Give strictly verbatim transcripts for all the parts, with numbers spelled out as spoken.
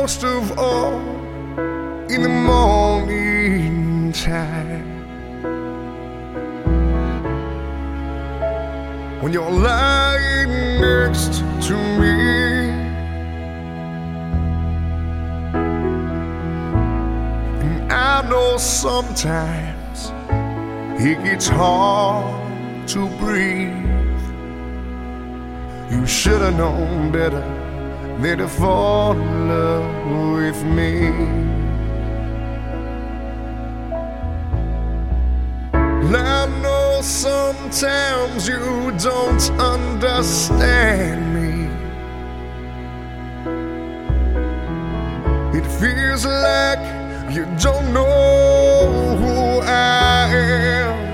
most of all in the morning time, when you're lying next to me, and I know sometimes it gets hard to breathe. You should have known better than to fall in love with me. I know sometimes you don't understand me. It feels like you don't know who I am.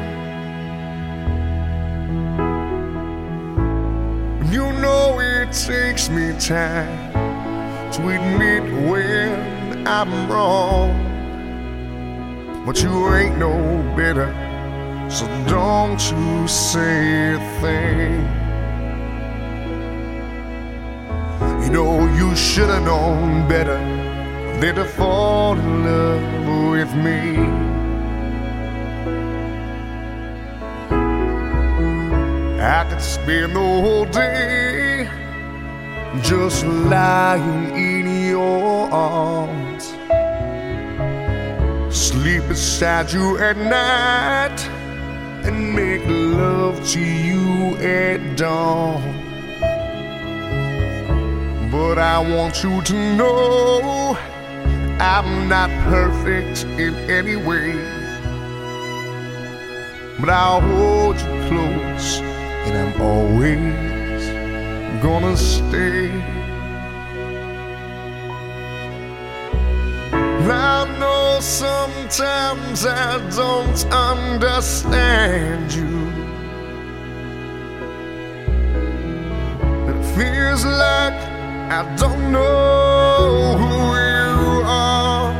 You know it takes me time to admit when I'm wrong, but you ain't no better, so don't you say a thing. You know you should have known better than to fall in love with me. I could spend the whole day just lying in your arms, sleep beside you at night, and make love to you at dawn. But I want you to know I'm not perfect in any way, but I'll hold you close, and I'm always gonna stay. I know sometimes I don't understand you. It feels like I don't know who you are,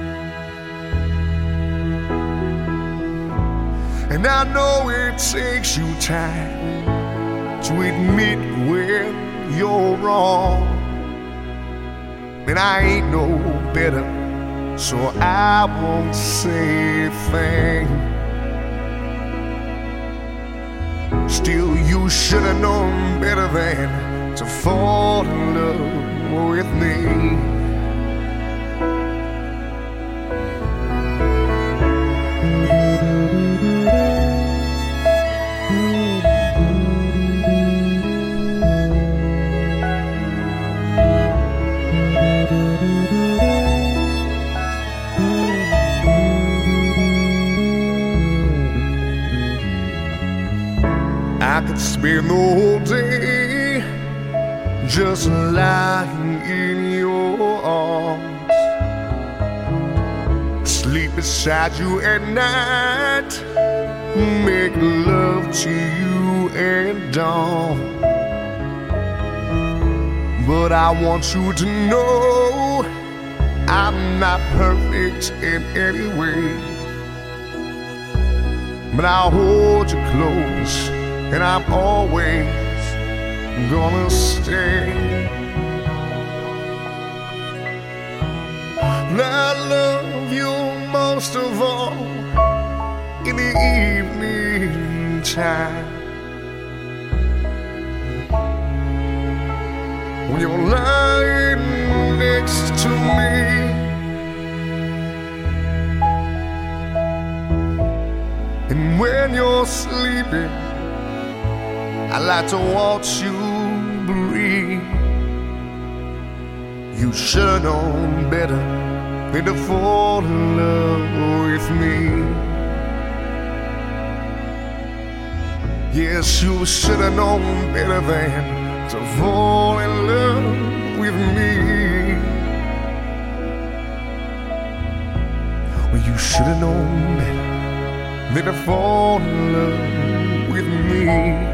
and I know it takes you time to admit when you're wrong, and I ain't no better, so I won't say a thing. Still, you should have known better than to fall in love with me. I could spend the whole day just lying in your arms, sleep beside you at night, make love to you at dawn. But I want you to know I'm not perfect in any way, but I'll hold you close, and I'm always gonna stay. I love you most of all in the evening time, when you're lying next to me, and when you're sleeping, I like to watch you breathe. You should have known better than to fall in love with me. Yes, you should have known better than to fall in love with me. Well, you should have known better than to fall in love with me.